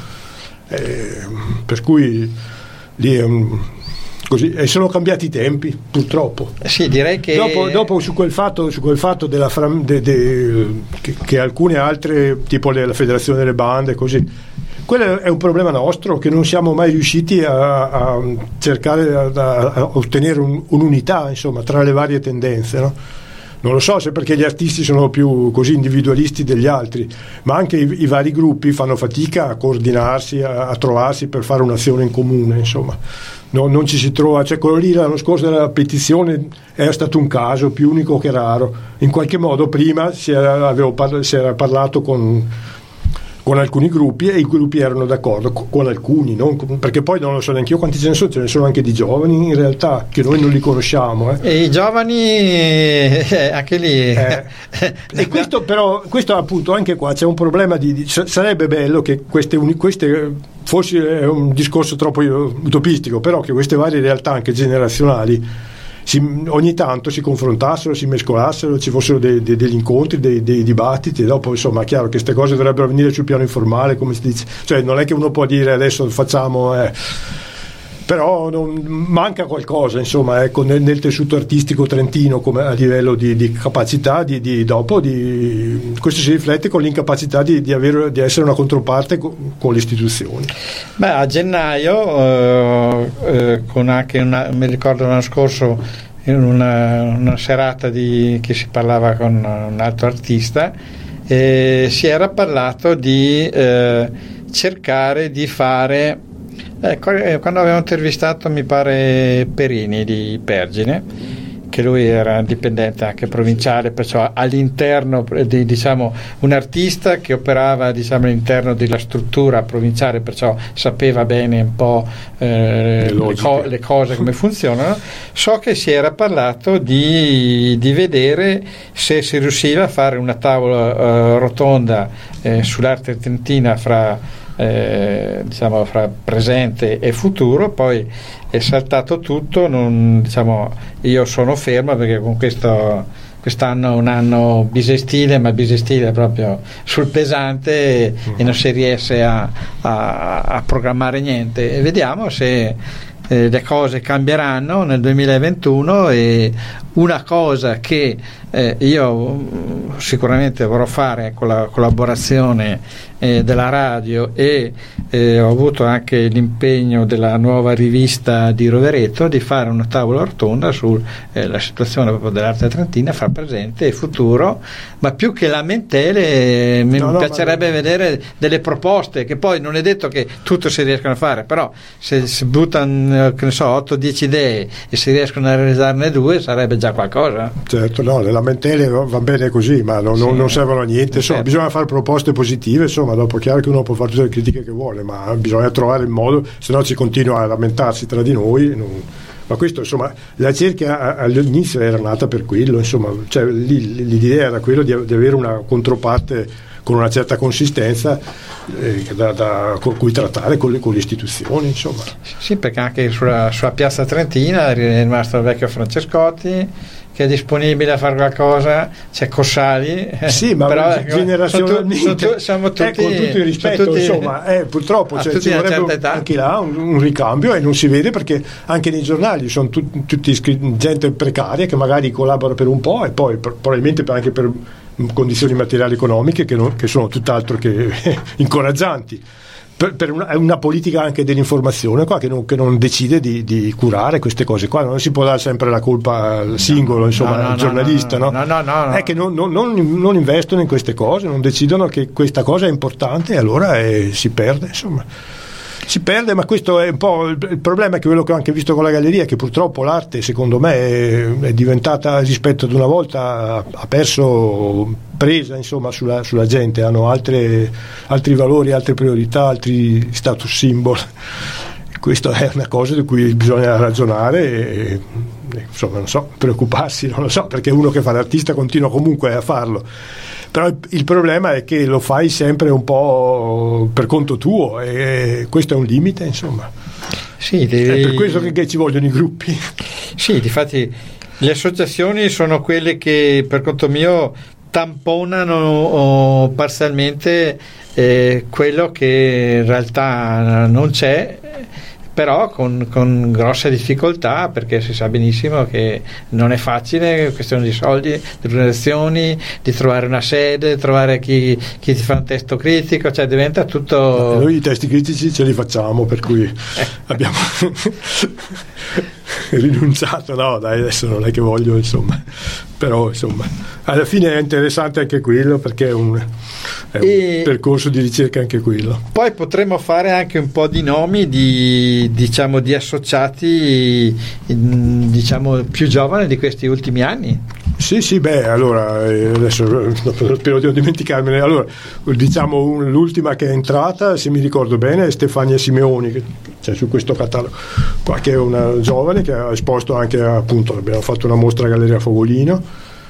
Eh, per cui lì è un, così, e sono cambiati i tempi, purtroppo. Sì, direi che dopo, dopo su quel fatto, su quel fatto della fram, de, de, che, che alcune altre, tipo la Federazione delle Bande, così, quello è un problema nostro, che non siamo mai riusciti a, a cercare a, a ottenere un, un'unità, insomma, tra le varie tendenze, no? Non lo so se perché gli artisti sono più così individualisti degli altri, ma anche i, i vari gruppi fanno fatica a coordinarsi, a, a trovarsi per fare un'azione in comune, insomma. No, non ci si trova, cioè quello lì l'anno scorso della petizione era stato un caso più unico che raro. In qualche modo prima si era, avevo parla, si era parlato con con alcuni gruppi e i gruppi erano d'accordo con, con alcuni, non, perché poi non lo so neanche io quanti ce ne sono, ce ne sono anche di giovani in realtà che noi non li conosciamo, eh. E i giovani eh, anche lì eh. E questo però, questo appunto anche qua c'è un problema di, di sarebbe bello che queste, queste forse è un discorso troppo utopistico, però che queste varie realtà anche generazionali Si, ogni tanto si confrontassero, si mescolassero, ci fossero dei, dei, degli incontri, dei, dei dibattiti, e dopo insomma è chiaro che queste cose dovrebbero venire sul piano informale, come si dice, cioè non è che uno può dire adesso facciamo eh. Però non, manca qualcosa, insomma, ecco, nel, nel tessuto artistico trentino, come a livello di, di capacità di, di dopo di, questo si riflette con l'incapacità di, di, avere, di essere una controparte con, con le istituzioni. Beh, a gennaio eh, eh, con anche una, mi ricordo l'anno scorso in una, una serata di, che si parlava con un altro artista, eh, si era parlato di eh, cercare di fare. Ecco, quando avevamo intervistato mi pare Perini di Pergine, che lui era dipendente anche provinciale, perciò all'interno di, diciamo, un artista che operava, diciamo, all'interno della struttura provinciale, perciò sapeva bene un po' eh, le, co- le cose come funzionano. So che si era parlato di, di vedere se si riusciva a fare una tavola eh, rotonda eh, sull'arte trentina fra Eh, diciamo fra presente e futuro. Poi è saltato tutto, non, diciamo, io sono fermo perché con questo quest'anno è un anno bisestile, ma bisestile proprio sul pesante e, mm. e non si riesce a, a, a programmare niente, e vediamo se eh, le cose cambieranno nel duemilaventuno. E una cosa che eh, io sicuramente vorrò fare con la collaborazione eh, della radio, e eh, ho avuto anche l'impegno della nuova rivista di Rovereto di fare una tavola rotonda sulla eh, situazione proprio dell'arte trentina fra presente e futuro, ma più che lamentele mi no, no, piacerebbe ma... vedere delle proposte, che poi non è detto che tutto si riescano a fare, però se si buttano, che ne so, otto dieci idee e si riescono a realizzarne due sarebbe già qualcosa. Certo, no, le lamentele va bene così, ma non, sì, non servono a niente, insomma, certo. Bisogna fare proposte positive, insomma, dopo è chiaro che uno può fare tutte le critiche che vuole, ma bisogna trovare il modo, se no ci continua a lamentarsi tra di noi. Non... ma questo, insomma, la ricerca all'inizio era nata per quello, insomma, cioè l'idea era quello di, di avere una controparte con una certa consistenza eh, da, da, con cui trattare con le, con le istituzioni, insomma. Sì, perché anche sulla, sulla piazza Trentina è rimasto il vecchio Francescotti che è disponibile a fare qualcosa, c'è Cossali, sì, ma però generazionalmente sono tu, siamo tutti, eh, con tutto il rispetto, tutti, insomma, eh, purtroppo cioè, ci vorrebbe anche là un, un ricambio, e non si vede perché anche nei giornali sono tu, tutti iscritti, gente precaria che magari collabora per un po' e poi per, probabilmente anche per condizioni materiali economiche che, non, che sono tutt'altro che incoraggianti. Per, per una, una politica anche dell'informazione qua che non, che non decide di, di curare queste cose qua. Non si può dare sempre la colpa al singolo, insomma, no, no, al giornalista, no? No, no, no, no, no. È che non, non, non, non investono in queste cose, non decidono che questa cosa è importante, e allora eh, si perde, insomma. Si perde, ma questo è un po' il, il problema, è che quello che ho anche visto con la galleria, che purtroppo l'arte secondo me è, è diventata, rispetto ad una volta, ha perso presa, insomma, sulla, sulla gente, hanno altre, altri valori, altre priorità, altri status symbol. Questa è una cosa di cui bisogna ragionare e, e insomma, non so, preoccuparsi, non lo so, perché uno che fa l'artista continua comunque a farlo. Però il, il problema è che lo fai sempre un po' per conto tuo, e questo è un limite, insomma. Sì, devi... È per questo che, che ci vogliono i gruppi. Sì, difatti le associazioni sono quelle che per conto mio tamponano o parzialmente eh, quello che in realtà non c'è, però con, con grosse difficoltà, perché si sa benissimo che non è facile, questione di soldi, di organizzazioni, di trovare una sede, trovare chi, chi ti fa un testo critico, cioè diventa tutto... Noi i testi critici ce li facciamo, per cui eh. abbiamo rinunciato, no dai, adesso non è che voglio, insomma, però insomma alla fine è interessante anche quello, perché è un, è un percorso di ricerca anche quello. Poi potremmo fare anche un po' di nomi di, diciamo, di associati, diciamo, più giovani di questi ultimi anni. Sì, sì, beh, allora adesso spero di non dimenticarmene. Allora, diciamo un, l'ultima che è entrata, se mi ricordo bene, è Stefania Simeoni, che c'è su questo catalogo qua, che è una giovane che ha esposto anche, appunto, abbiamo fatto una mostra a Galleria Fogolino,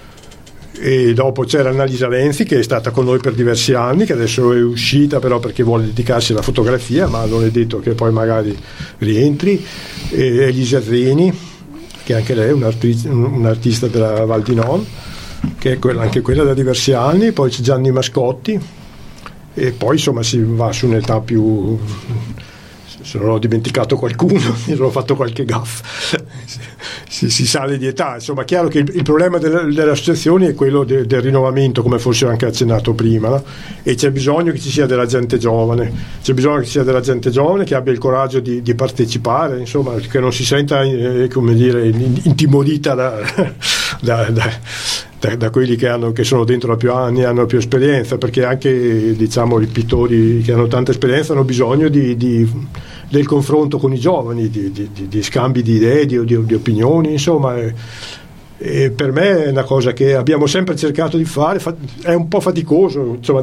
e dopo c'era Annalisa Lenzi, che è stata con noi per diversi anni, che adesso è uscita però perché vuole dedicarsi alla fotografia, ma non è detto che poi magari rientri, e Elisa Zeni, che anche lei è un'artista, un'artista della Val di Non, che è quella, anche quella da diversi anni. Poi c'è Gianni Mascotti, e poi insomma si va su un'età più, se non ho dimenticato qualcuno, mi sono fatto qualche gaff, si, si sale di età, insomma. Chiaro che il, il problema delle, delle associazioni è quello de, del rinnovamento, come forse ho anche accennato prima, no? E c'è bisogno che ci sia della gente giovane, c'è bisogno che ci sia della gente giovane che abbia il coraggio di, di partecipare, insomma, che non si senta eh, come dire, intimorita da, da, da Da, da quelli che, hanno, che sono dentro da più anni, hanno più esperienza, perché anche, diciamo, i pittori che hanno tanta esperienza hanno bisogno di, di, del confronto con i giovani, di, di, di scambi di idee, di, di, di opinioni, insomma. E, e per me è una cosa che abbiamo sempre cercato di fare, è un po' faticoso, insomma,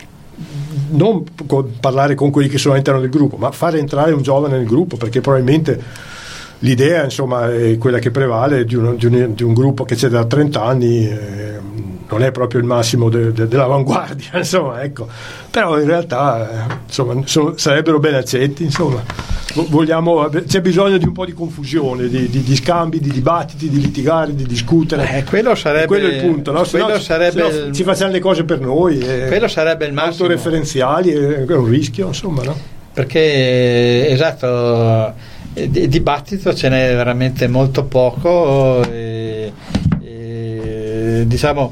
non parlare con quelli che sono all'interno del gruppo, ma fare entrare un giovane nel gruppo, perché probabilmente l'idea, insomma, è quella che prevale di un, di un, di un gruppo che c'è da trenta anni, eh, non è proprio il massimo de, de, dell'avanguardia, insomma, ecco. Però in realtà, eh, insomma, sono, sarebbero ben accetti, insomma. Vogliamo, c'è bisogno di un po' di confusione, di, di, di scambi, di dibattiti, di litigare, di discutere. Eh, quello sarebbe, quello è il punto, no? Quello Sennò, sarebbe sennò il... ci facciamo le cose per noi. Eh, quello sarebbe il massimo. Autoreferenziali, è un rischio, insomma, no? Perché, esatto, di dibattito ce n'è veramente molto poco, e, e, diciamo,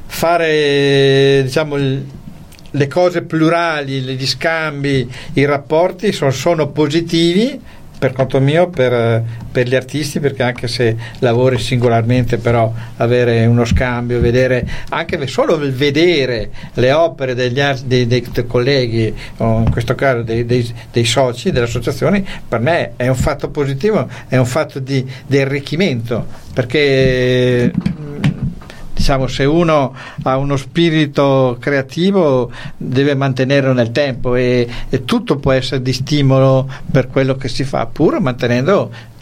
fare, diciamo, le cose plurali, gli scambi, i rapporti sono, sono positivi per conto mio, per, per gli artisti, perché anche se lavori singolarmente, però avere uno scambio, vedere anche solo il vedere le opere degli dei, dei, dei colleghi, o in questo caso dei, dei, dei soci delle associazioni, per me è un fatto positivo, è un fatto di, di arricchimento, perché, diciamo, se uno ha uno spirito creativo deve mantenerlo nel tempo, e, e tutto può essere di stimolo per quello che si fa, pur mantenendo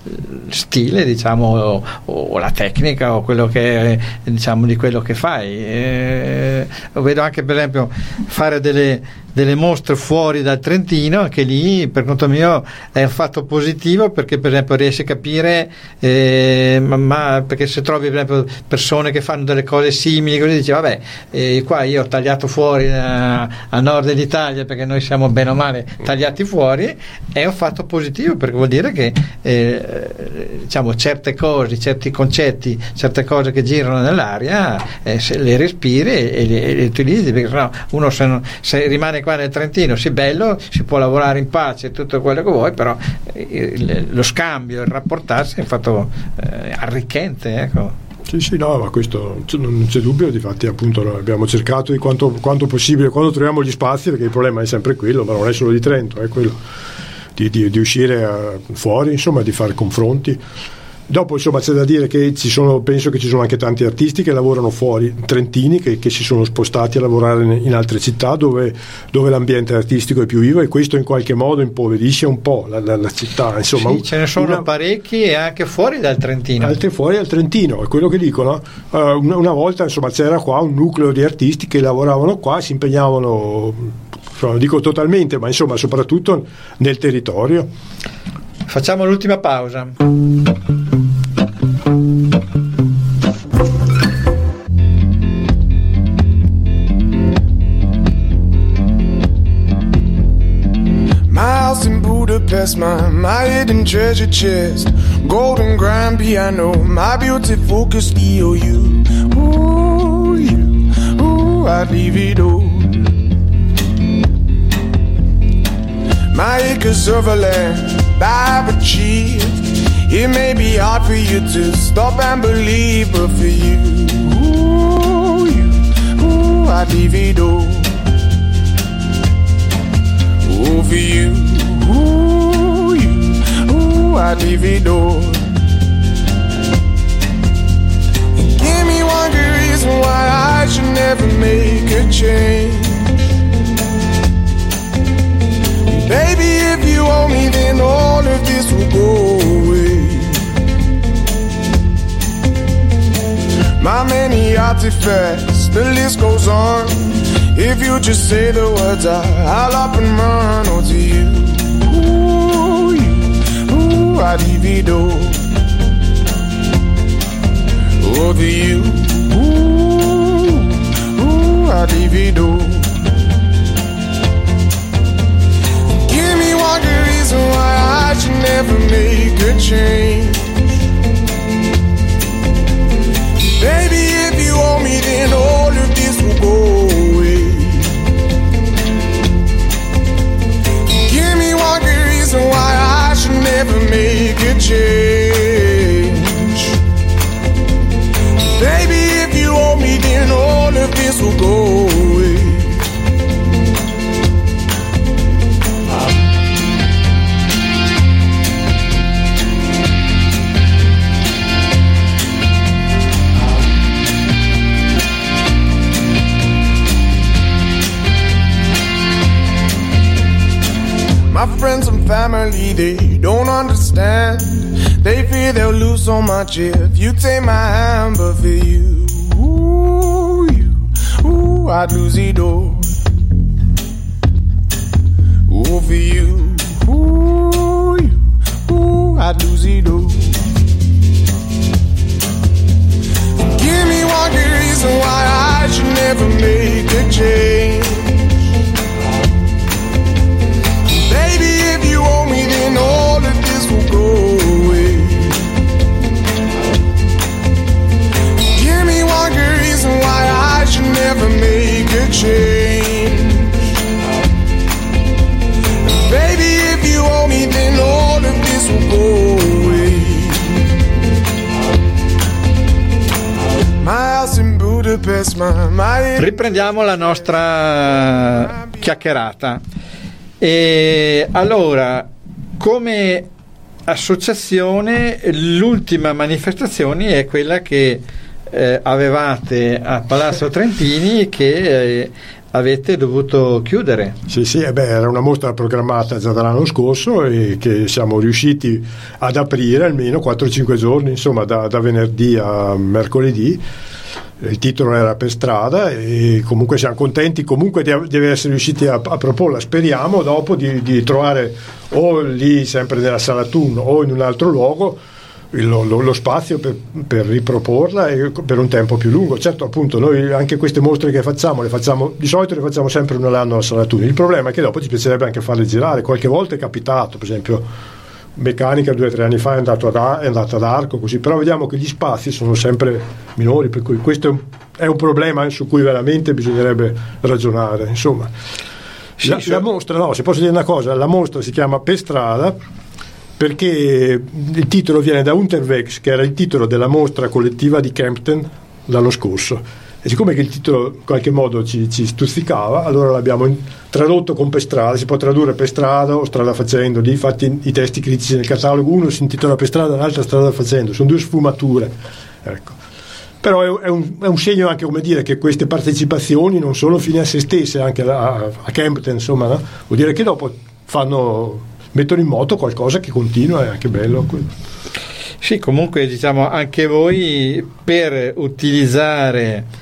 stile, diciamo, o, o la tecnica o quello che, diciamo, di quello che fai. Eh, lo vedo anche, per esempio, fare delle delle mostre fuori dal Trentino, anche lì per conto mio è un fatto positivo, perché per esempio riesci a capire, eh, ma, ma perché se trovi per esempio persone che fanno delle cose simili, così dici vabbè, eh, qua io ho tagliato fuori a, a nord dell'Italia, perché noi siamo bene o male tagliati fuori, è un fatto positivo, perché vuol dire che eh, diciamo certe cose, certi concetti, certe cose che girano nell'aria, eh, se le respiri e, e, le, e le utilizzi, perché sennò uno se, non, se rimane qua nel Trentino, sì, bello, si può lavorare in pace, tutto quello che vuoi, però il, lo scambio, il rapportarsi è un fatto eh, arricchente, ecco. Sì, sì, no, ma questo non c'è dubbio. Difatti, appunto, noi abbiamo cercato di quanto, quanto possibile, quando troviamo gli spazi, perché il problema è sempre quello, ma non è solo di Trento, è quello di, di, di uscire a, fuori, insomma, di fare confronti. Dopo, insomma, c'è da dire che ci sono, penso che ci sono anche tanti artisti che lavorano fuori, trentini, che, che si sono spostati a lavorare in altre città dove, dove l'ambiente artistico è più vivo, e questo in qualche modo impoverisce un po' la, la, la città. Insomma, sì, ce ne sono una, parecchi, e anche fuori dal Trentino. Altri fuori dal Trentino, è quello che dicono. Uh, una, una volta, insomma, c'era qua un nucleo di artisti che lavoravano qua, si impegnavano, non dico totalmente, ma insomma soprattutto nel territorio. Facciamo l'ultima pausa. In Budapest, my, my hidden treasure chest, golden grand piano, my beauty focused E O U. Ooh, you, ooh, I'd leave it all. My acres of land I've achieved. It may be hard for you to stop and believe, but for you, ooh, you, ooh, I'd leave it all. Ooh, for you, ooh, you, ooh, I'd leave it all. And give me one good reason why I should never make a change. Baby, if you owe me, then all of this will go away. My many artifacts, the list goes on. If you just say the words, I, I'll up and run. Oh, to you, ooh, you, ooh, I'd divido. Oh, to you, ooh, ooh, I'd divido. Give me one good reason why I should never make a change. Baby, if you owe me, then all of this will go away. Give me one good reason why I should never make a change. Baby, if you owe me, then all of this will go away. My friends and family, they don't understand. They fear they'll lose so much if you take my hand. But for you, ooh, you, ooh, I'd lose it all. Ooh, for you, ooh, you, ooh, I'd lose it all. Give me one good reason why I should never make a change. Baby, if you owe me, then all of this will go away. Give me one good reason why I should never make a change. Baby, if you owe me, then all of this will go away. My house in Budapest, my, my... Riprendiamo la nostra chiacchierata. E allora, come associazione, l'ultima manifestazione è quella che eh, avevate a Palazzo Trentini, che eh, avete dovuto chiudere. Sì, sì, eh beh, era una mostra programmata già dall'anno scorso e che siamo riusciti ad aprire almeno quattro cinque giorni, insomma da, da venerdì a mercoledì. Il titolo era Per strada e comunque siamo contenti comunque di, di essere riusciti a, a proporla. Speriamo dopo di, di trovare o lì sempre nella Sala Thun o in un altro luogo Lo, lo, lo spazio per, per riproporla e per un tempo più lungo. Certo, appunto, noi anche queste mostre che facciamo le facciamo di solito le facciamo sempre una all'anno alla Sala Thun. Il problema è che dopo ci piacerebbe anche farle girare. Qualche volta è capitato, per esempio Meccanica due o tre anni fa è andato ad, è andato ad Arco, così, però vediamo che gli spazi sono sempre minori, per cui questo è un, è un problema su cui veramente bisognerebbe ragionare, insomma. Sì, la, la mostra, no, se posso dire una cosa, la mostra si chiama Per strada perché il titolo viene da Unterwegs, che era il titolo della mostra collettiva di Kempten l'anno scorso, e siccome che il titolo in qualche modo ci, ci stuzzicava, allora l'abbiamo in, tradotto con Per strada. Si può tradurre per strada o strada facendo, infatti i testi critici nel catalogo uno si intitola Per strada, l'altro Strada facendo, sono due sfumature, ecco. Però è, è, un, è un segno anche, come dire, che queste partecipazioni non sono fine a se stesse, anche a, a Kempten, insomma, no? Vuol dire che dopo fanno, mettono in moto qualcosa che continua, è anche bello. Sì, comunque diciamo anche voi per utilizzare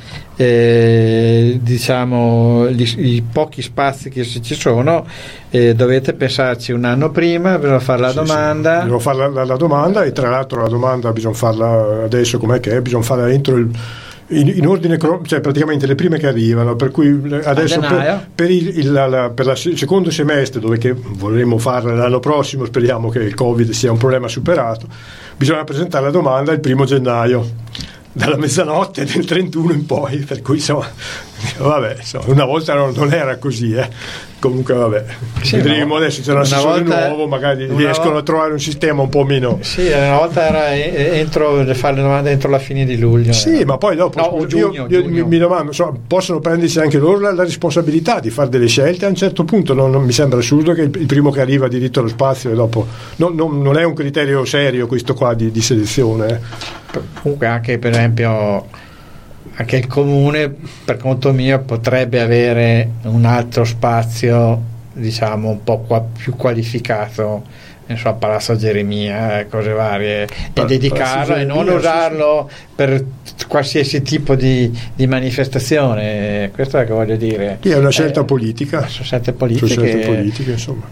eh, diciamo gli, i pochi spazi che ci sono eh, dovete pensarci un anno prima, bisogna fare la sì, domanda sì. Bisogna fare la, la, la domanda, e tra l'altro la domanda bisogna farla adesso com'è che è, bisogna farla entro il In, in ordine, cioè praticamente le prime che arrivano, per cui adesso per, per, il, il, la, la, per la, il secondo semestre, dove che vorremmo farla l'anno prossimo, speriamo che il Covid sia un problema superato, bisogna presentare la domanda il primo gennaio, dalla mezzanotte del trentuno in poi, per cui insomma, vabbè, insomma, una volta non, non era così, eh. Comunque vabbè, sì, vedremo, adesso c'è un assessore nuovo, magari riescono volta, a trovare un sistema un po' meno. Sì, una volta era entro, fare le domande entro la fine di luglio. Sì, era. Ma poi dopo no, io, giugno, io giugno. Mi, mi domando, insomma, possono prendersi anche loro la, la responsabilità di fare delle scelte a un certo punto. Non, non mi sembra assurdo che il, il primo che arriva ha diritto allo spazio e dopo non, non, non è un criterio serio questo qua di, di selezione. Eh. Comunque anche per esempio anche il comune per conto mio potrebbe avere un altro spazio, diciamo un po' qua, più qualificato, non so, Palazzo Geremia, eh, cose varie, e dedicarlo e non usarlo per qualsiasi tipo di, di manifestazione. Questo è che voglio dire. Sì, è una scelta eh, politica. Sono scelte politiche. Sono scelte politiche, insomma.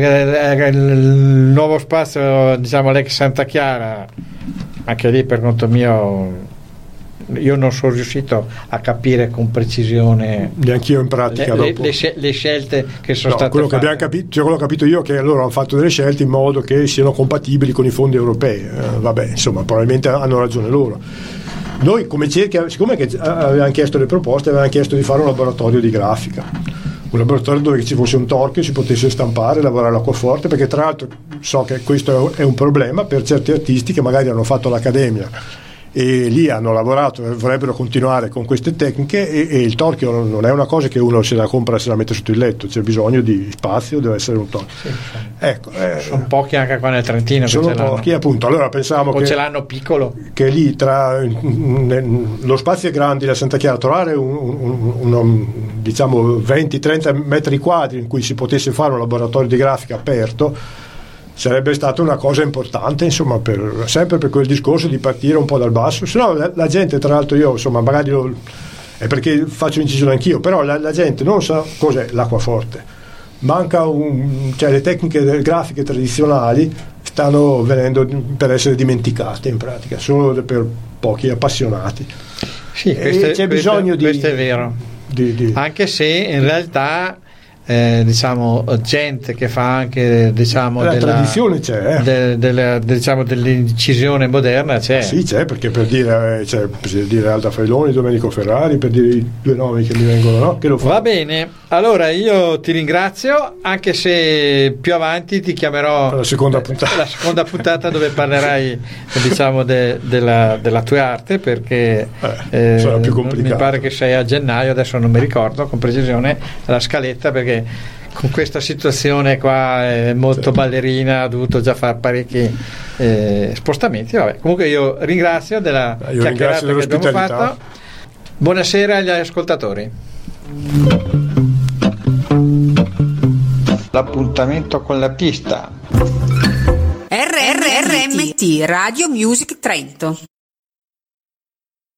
Eh, il nuovo spazio, diciamo l'ex Santa Chiara, anche lì per conto mio io non sono riuscito a capire con precisione neanch'io in pratica le, dopo. Le, le scelte che sono no, state quello fatte. Che abbiamo capito, cioè quello che ho capito io è che loro hanno fatto delle scelte in modo che siano compatibili con i fondi europei, eh, vabbè, insomma, probabilmente hanno ragione loro. Noi come cerchia, siccome che avevano chiesto le proposte, avevano chiesto di fare un laboratorio di grafica, un laboratorio dove ci fosse un torchio, si potesse stampare, lavorare l'acquaforte, perché tra l'altro so che questo è un problema per certi artisti che magari hanno fatto l'accademia e lì hanno lavorato e vorrebbero continuare con queste tecniche, e, e il torchio non è una cosa che uno se la compra e se la mette sotto il letto, c'è bisogno di spazio, deve essere un torchio. Sì, ecco, eh, sono pochi anche qua nel Trentino, sono che ce pochi l'hanno. Appunto, allora pensavamo o che ce l'hanno piccolo, che lì tra lo spazio è grande da Santa Chiara, trovare un, un, un, un diciamo venti trenta metri quadri in cui si potesse fare un laboratorio di grafica aperto sarebbe stata una cosa importante, insomma, per, sempre per quel discorso di partire un po' dal basso. Se no la, la gente, tra l'altro io insomma magari lo, è perché faccio incisione anch'io, però la, la gente non sa cos'è l'acquaforte, manca un, cioè le tecniche grafiche tradizionali stanno venendo per essere dimenticate in pratica, solo per pochi appassionati. Sì, questo, e c'è questo, bisogno di, questo è vero, di, di, anche se in realtà Eh, diciamo gente che fa anche diciamo la della, tradizione c'è eh. de, de, de, diciamo dell'incisione moderna c'è. Sì, c'è, perché per dire, cioè, per dire Alda Failoni, Domenico Ferrari, per dire i due nomi che mi vengono, no? Che lo fanno. Va bene, allora io ti ringrazio, anche se più avanti ti chiamerò per la seconda puntata, la seconda puntata dove parlerai diciamo de, della, della tua arte, perché eh, sarà più complicato. Mi pare che sei a gennaio, adesso non mi ricordo con precisione la scaletta, perché con questa situazione qua è molto ballerina, ha dovuto già fare parecchi eh, spostamenti. Vabbè, comunque io ringrazio della io chiacchierata che abbiamo fatto. Buonasera agli ascoltatori. L'appuntamento con la pista. R R R M T Radio Music Trento.